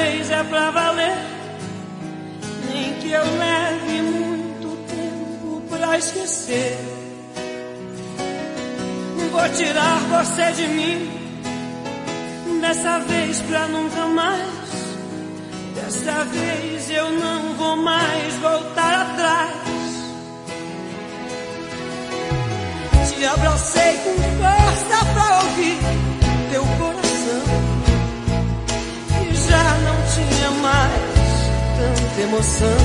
vez é pra valer. Nem que eu leve muito tempo pra esquecer. Vou tirar você de mim, dessa vez pra nunca mais. Dessa vez eu não vou mais voltar atrás. Te abracei com força pra ouvir teu coração, e já não tinha mais tanta emoção.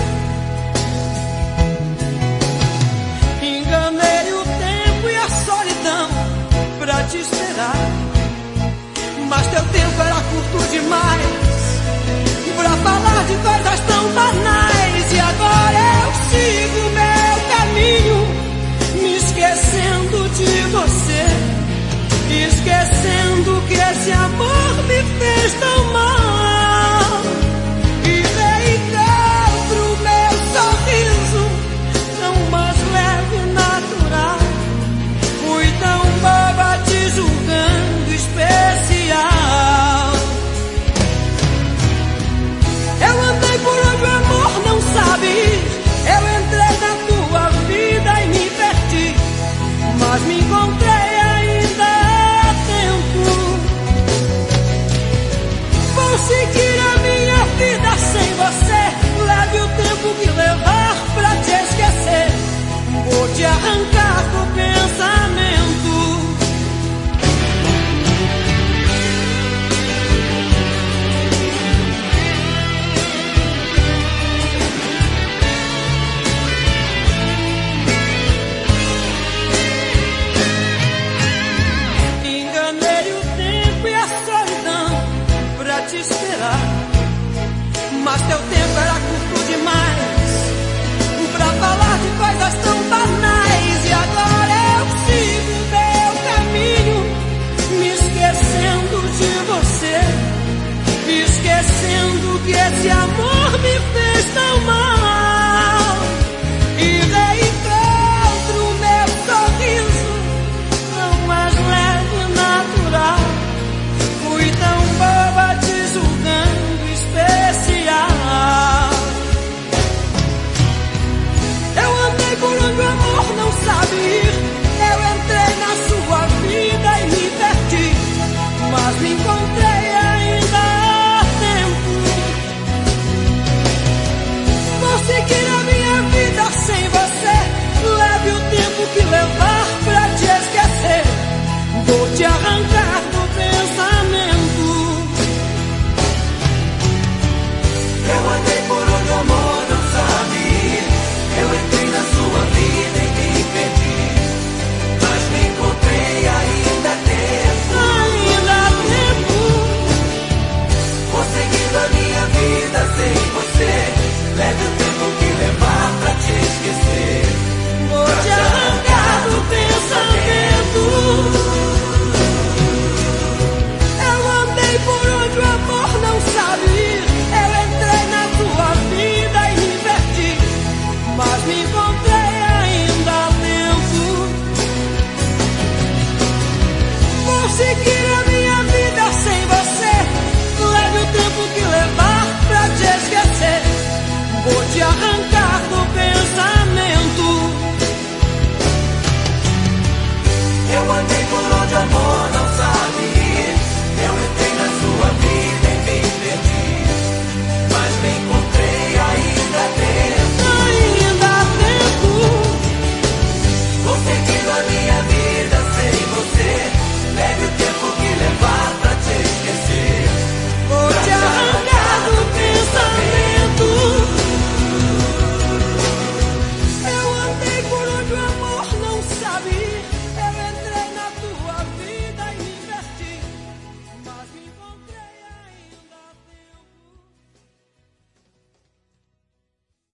Enganei o tempo e a solidão pra te esperar, mas teu tempo era curto demais pra falar de coisas tão banais. E agora eu sigo meu caminho, me esquecendo de você, esquecendo que esse amor me fez tão mal. E reencontro meu sorriso tão mais leve e natural. Fui tão boba te julgando especial. Eu andei por onde o amor não sabe ir. Eu entrei na tua vida e me perdi, mas me encontrei ainda a tempo. Vou seguir a minha vida sem você. Leve o tempo que levar pra te esquecer. Vou te arrancar do pensamento.